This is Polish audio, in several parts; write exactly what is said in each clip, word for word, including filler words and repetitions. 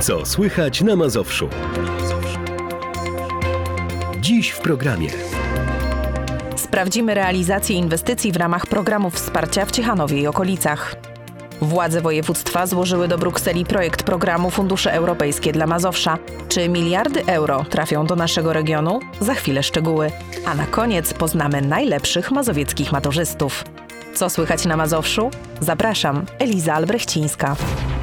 Co słychać na Mazowszu? Dziś w programie. Sprawdzimy realizację inwestycji w ramach programów wsparcia w Ciechanowie i okolicach. Władze województwa złożyły do Brukseli projekt programu Fundusze Europejskie dla Mazowsza. Czy miliardy euro trafią do naszego regionu? Za chwilę szczegóły. A na koniec poznamy najlepszych mazowieckich maturzystów. Co słychać na Mazowszu? Zapraszam, Eliza Albrechcińska.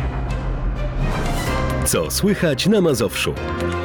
Co słychać na Mazowszu?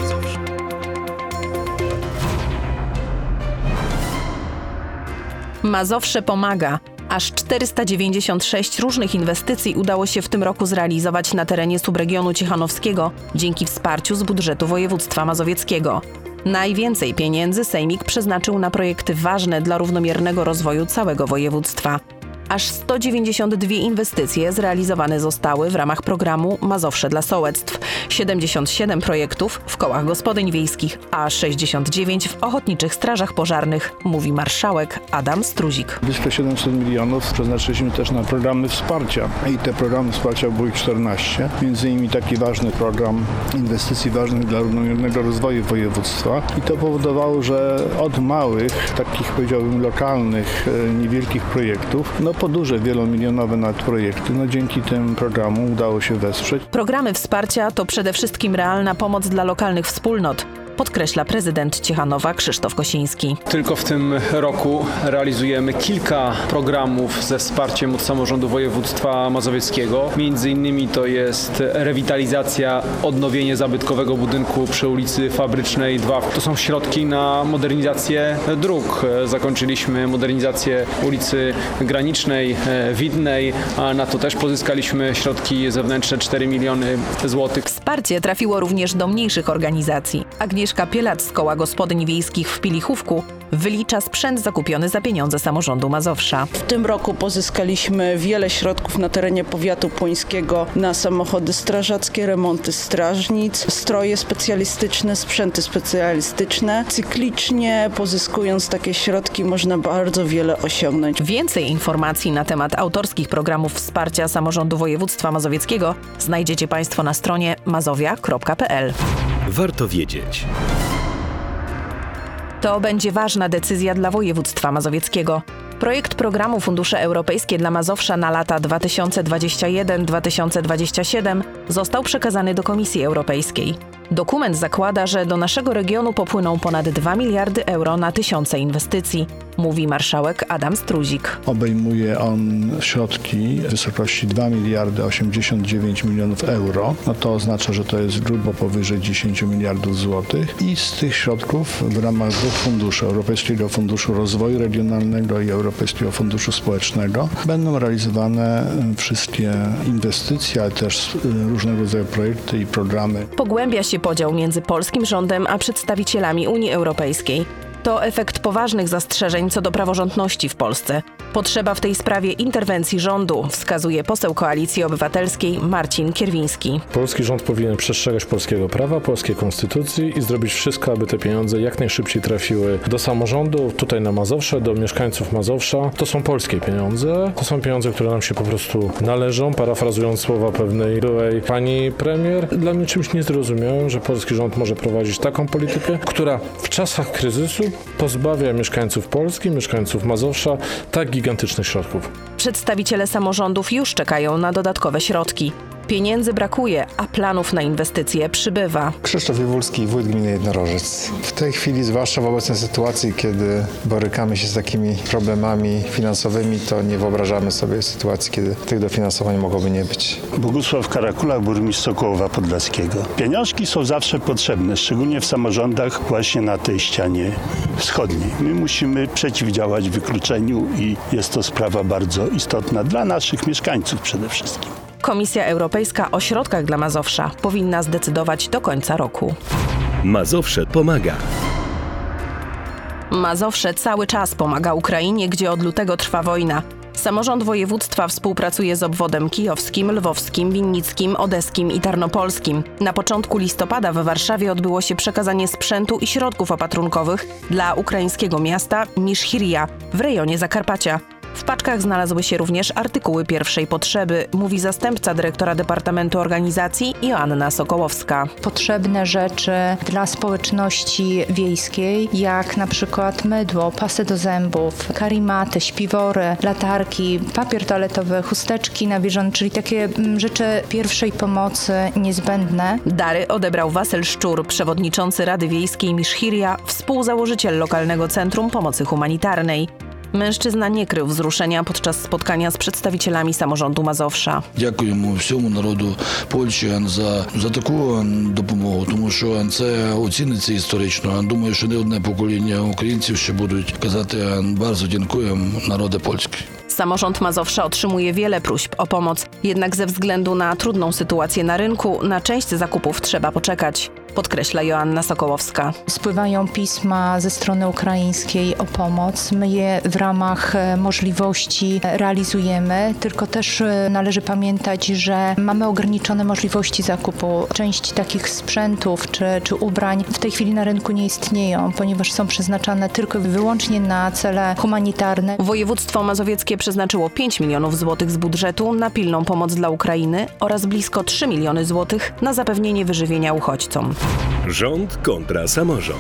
Mazowsze pomaga. Aż czterysta dziewięćdziesiąt sześć różnych inwestycji udało się w tym roku zrealizować na terenie subregionu ciechanowskiego dzięki wsparciu z budżetu województwa mazowieckiego. Najwięcej pieniędzy Sejmik przeznaczył na projekty ważne dla równomiernego rozwoju całego województwa. Aż sto dziewięćdziesiąt dwie inwestycje zrealizowane zostały w ramach programu Mazowsze dla sołectw, siedemdziesiąt siedem projektów w kołach gospodyń wiejskich, a sześćdziesiąt dziewięć w ochotniczych strażach pożarnych, mówi marszałek Adam Struzik. Blisko siedemset milionów przeznaczyliśmy też na programy wsparcia i te programy wsparcia były czternaście. Między innymi taki ważny program inwestycji ważnych dla równomiernego rozwoju województwa i to powodowało, że od małych, takich powiedziałbym lokalnych, niewielkich projektów, no po duże, wielomilionowe nawet projekty, no dzięki tym programom udało się wesprzeć. Programy wsparcia to przede wszystkim realna pomoc dla lokalnych wspólnot, podkreśla prezydent Ciechanowa Krzysztof Kosiński. Tylko w tym roku realizujemy kilka programów ze wsparciem od samorządu województwa mazowieckiego. Między innymi to jest rewitalizacja, odnowienie zabytkowego budynku przy ulicy Fabrycznej dwa. To są środki na modernizację dróg. Zakończyliśmy modernizację ulicy Granicznej, Widnej, a na to też pozyskaliśmy środki zewnętrzne cztery miliony złotych. Wsparcie trafiło również do mniejszych organizacji. Agnieszka Pielac z Koła Gospodyń Wiejskich w Pilichówku wylicza sprzęt zakupiony za pieniądze samorządu Mazowsza. W tym roku pozyskaliśmy wiele środków na terenie powiatu płońskiego na samochody strażackie, remonty strażnic, stroje specjalistyczne, sprzęty specjalistyczne. Cyklicznie pozyskując takie środki można bardzo wiele osiągnąć. Więcej informacji na temat autorskich programów wsparcia samorządu województwa mazowieckiego znajdziecie Państwo na stronie mazowia kropka p l. Warto wiedzieć. To będzie ważna decyzja dla województwa mazowieckiego. Projekt programu Fundusze Europejskie dla Mazowsza na lata dwa tysiące dwudziesty pierwszy do dwa tysiące dwudziestego siódmego został przekazany do Komisji Europejskiej. Dokument zakłada, że do naszego regionu popłyną ponad dwa miliardy euro na tysiące inwestycji, mówi marszałek Adam Struzik. Obejmuje on środki w wysokości dwa miliardy osiemdziesiąt dziewięć milionów euro. No to oznacza, że to jest grubo powyżej dziesięć miliardów złotych i z tych środków w ramach dwóch funduszy, Europejskiego Funduszu Rozwoju Regionalnego i Europejskiego Funduszu Społecznego będą realizowane wszystkie inwestycje, ale też różnego rodzaju projekty i programy. Pogłębia się podział między polskim rządem a przedstawicielami Unii Europejskiej. To efekt poważnych zastrzeżeń co do praworządności w Polsce. Potrzeba w tej sprawie interwencji rządu, wskazuje poseł Koalicji Obywatelskiej Marcin Kierwiński. Polski rząd powinien przestrzegać polskiego prawa, polskiej konstytucji i zrobić wszystko, aby te pieniądze jak najszybciej trafiły do samorządu, tutaj na Mazowsze, do mieszkańców Mazowsza. To są polskie pieniądze, to są pieniądze, które nam się po prostu należą. Parafrazując słowa pewnej byłej pani premier, dla mnie czymś niezrozumiałym, że polski rząd może prowadzić taką politykę, która w czasach kryzysu pozbawia mieszkańców Polski, mieszkańców Mazowsza tak gigantycznych środków. Przedstawiciele samorządów już czekają na dodatkowe środki. Pieniędzy brakuje, a planów na inwestycje przybywa. Krzysztof Iwulski, wójt gminy Jednorożec. W tej chwili, zwłaszcza w obecnej sytuacji, kiedy borykamy się z takimi problemami finansowymi, to nie wyobrażamy sobie sytuacji, kiedy tych dofinansowań mogłoby nie być. Bogusław Karakula, burmistrz Sokołowa Podlaskiego. Pieniążki są zawsze potrzebne, szczególnie w samorządach właśnie na tej ścianie wschodniej. My musimy przeciwdziałać wykluczeniu i jest to sprawa bardzo istotna dla naszych mieszkańców przede wszystkim. Komisja Europejska o środkach dla Mazowsza powinna zdecydować do końca roku. Mazowsze pomaga. Mazowsze cały czas pomaga Ukrainie, gdzie od lutego trwa wojna. Samorząd województwa współpracuje z obwodem kijowskim, lwowskim, winnickim, odeskim i tarnopolskim. Na początku listopada w Warszawie odbyło się przekazanie sprzętu i środków opatrunkowych dla ukraińskiego miasta Miszhirija w rejonie Zakarpacia. W paczkach znalazły się również artykuły pierwszej potrzeby, mówi zastępca dyrektora Departamentu Organizacji Joanna Sokołowska. Potrzebne rzeczy dla społeczności wiejskiej, jak na przykład mydło, pasy do zębów, karimaty, śpiwory, latarki, papier toaletowy, chusteczki nawilżone, czyli takie mm, rzeczy pierwszej pomocy niezbędne. Dary odebrał Wasyl Szczur, przewodniczący Rady Wiejskiej Miszhiria, współzałożyciel lokalnego Centrum Pomocy Humanitarnej. Mężczyzna nie krył wzruszenia podczas spotkania z przedstawicielami samorządu Mazowsza. Дякуємо всьому народу Польщі за, за таку допомогу, тому що це оціниться історично. Думаю, що не одне покоління українців ще будуть казати bardzo dziękuję народе польський. Samorząd Mazowsza otrzymuje wiele próśb o pomoc, jednak ze względu na trudną sytuację na rynku, na część zakupów trzeba poczekać, podkreśla Joanna Sokołowska. Spływają pisma ze strony ukraińskiej o pomoc. My je w ramach możliwości realizujemy, tylko też należy pamiętać, że mamy ograniczone możliwości zakupu. Część takich sprzętów czy, czy ubrań w tej chwili na rynku nie istnieją, ponieważ są przeznaczane tylko i wyłącznie na cele humanitarne. Województwo mazowieckie przeznaczyło pięć milionów złotych z budżetu na pilną pomoc dla Ukrainy oraz blisko trzy miliony złotych na zapewnienie wyżywienia uchodźcom. Rząd kontra samorząd.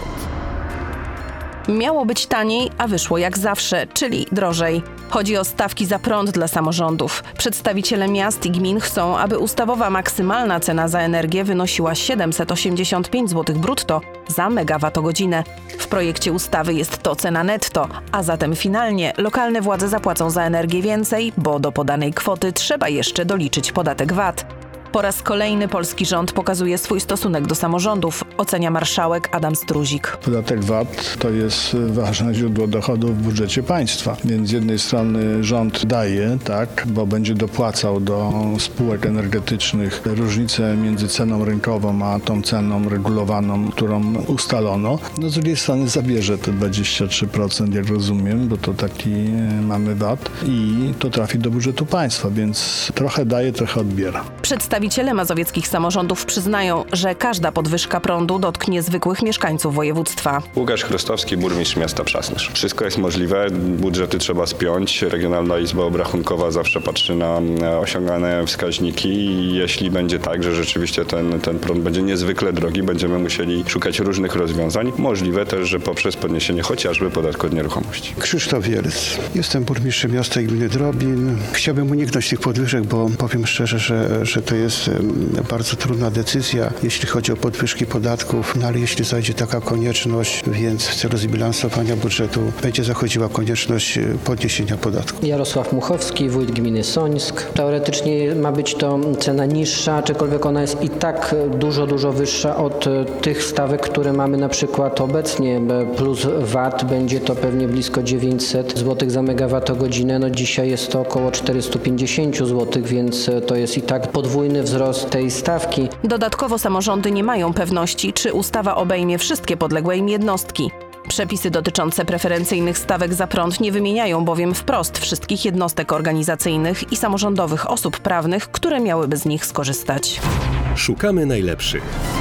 Miało być taniej, a wyszło jak zawsze, czyli drożej. Chodzi o stawki za prąd dla samorządów. Przedstawiciele miast i gmin chcą, aby ustawowa maksymalna cena za energię wynosiła siedemset osiemdziesiąt pięć złotych brutto za megawattogodzinę. W projekcie ustawy jest to cena netto, a zatem finalnie lokalne władze zapłacą za energię więcej, bo do podanej kwoty trzeba jeszcze doliczyć podatek V A T. Po raz kolejny polski rząd pokazuje swój stosunek do samorządów, ocenia marszałek Adam Struzik. Podatek V A T to jest ważne źródło dochodów w budżecie państwa, więc z jednej strony rząd daje, tak, bo będzie dopłacał do spółek energetycznych różnicę między ceną rynkową a tą ceną regulowaną, którą ustalono. No z drugiej strony zabierze te dwadzieścia trzy procent, jak rozumiem, bo to taki mamy V A T i to trafi do budżetu państwa, więc trochę daje, trochę odbiera. Przedstawiciele mazowieckich samorządów przyznają, że każda podwyżka prądu dotknie zwykłych mieszkańców województwa. Łukasz Chrostowski, burmistrz miasta Przasnysz. Wszystko jest możliwe, budżety trzeba spiąć. Regionalna Izba Obrachunkowa zawsze patrzy na osiągane wskaźniki i jeśli będzie tak, że rzeczywiście ten, ten prąd będzie niezwykle drogi, będziemy musieli szukać różnych rozwiązań. Możliwe też, że poprzez podniesienie chociażby podatku od nieruchomości. Krzysztof Wielc. Jestem burmistrzem miasta i gminy Drobin. Chciałbym uniknąć tych podwyżek, bo powiem szczerze, że, że to jest bardzo trudna decyzja, jeśli chodzi o podwyżki podatków, no ale jeśli zajdzie taka konieczność, więc w celu zbilansowania budżetu będzie zachodziła konieczność podniesienia podatku. Jarosław Muchowski, wójt gminy Sońsk. Teoretycznie ma być to cena niższa, aczkolwiek ona jest i tak dużo, dużo wyższa od tych stawek, które mamy na przykład obecnie, plus V A T będzie to pewnie blisko dziewięćset złotych za megawattogodzinę. No dzisiaj jest to około czterysta pięćdziesiąt złotych, więc to jest i tak podwójny wzrost tej stawki. Dodatkowo samorządy nie mają pewności, czy ustawa obejmie wszystkie podległe im jednostki. Przepisy dotyczące preferencyjnych stawek za prąd nie wymieniają bowiem wprost wszystkich jednostek organizacyjnych i samorządowych osób prawnych, które miałyby z nich skorzystać. Szukamy najlepszych.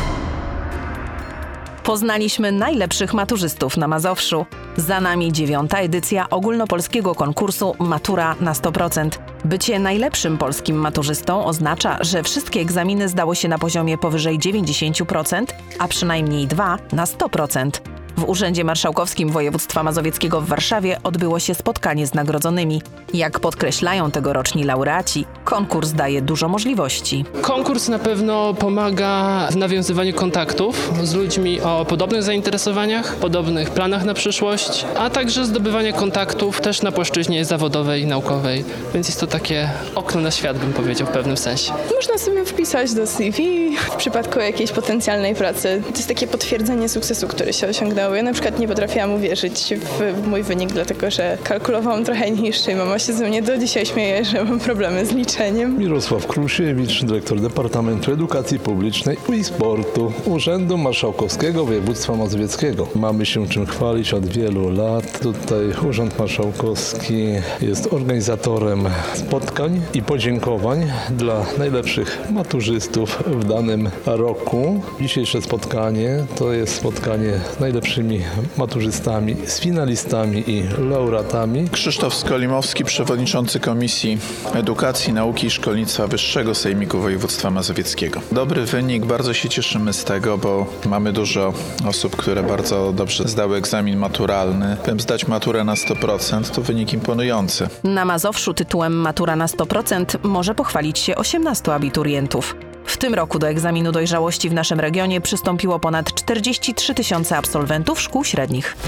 Poznaliśmy najlepszych maturzystów na Mazowszu. Za nami dziewiąta edycja ogólnopolskiego konkursu Matura na sto procent. Bycie najlepszym polskim maturzystą oznacza, że wszystkie egzaminy zdało się na poziomie powyżej dziewięćdziesiąt procent, a przynajmniej dwa na sto procent. W Urzędzie Marszałkowskim Województwa Mazowieckiego w Warszawie odbyło się spotkanie z nagrodzonymi. Jak podkreślają tegoroczni laureaci, konkurs daje dużo możliwości. Konkurs na pewno pomaga w nawiązywaniu kontaktów z ludźmi o podobnych zainteresowaniach, podobnych planach na przyszłość, a także zdobywanie kontaktów też na płaszczyźnie zawodowej i naukowej. Więc jest to takie okno na świat, bym powiedział w pewnym sensie. Można sobie wpisać do C V w przypadku jakiejś potencjalnej pracy. To jest takie potwierdzenie sukcesu, który się osiągnął. Ja na przykład nie potrafiłam uwierzyć w mój wynik, dlatego że kalkulowałam trochę niższy i mama się ze mnie do dzisiaj śmieje, że mam problemy z liczeniem. Mirosław Krusiewicz, dyrektor Departamentu Edukacji Publicznej i Sportu Urzędu Marszałkowskiego Województwa Mazowieckiego. Mamy się czym chwalić od wielu lat. Tutaj Urząd Marszałkowski jest organizatorem spotkań i podziękowań dla najlepszych maturzystów w danym roku. Dzisiejsze spotkanie to jest spotkanie najlepszych naszymi maturzystami, z finalistami i laureatami. Krzysztof Skolimowski, przewodniczący Komisji Edukacji, Nauki i Szkolnictwa Wyższego Sejmiku Województwa Mazowieckiego. Dobry wynik, bardzo się cieszymy z tego, bo mamy dużo osób, które bardzo dobrze zdały egzamin maturalny. Bym zdać maturę na sto procent to wynik imponujący. Na Mazowszu tytułem Matura na sto procent może pochwalić się osiemnastu abiturientów. W tym roku do egzaminu dojrzałości w naszym regionie przystąpiło ponad czterdzieści trzy tysiące absolwentów szkół średnich.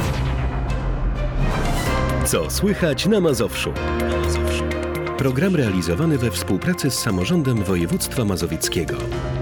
Co słychać na Mazowszu? Program realizowany we współpracy z Samorządem Województwa Mazowieckiego.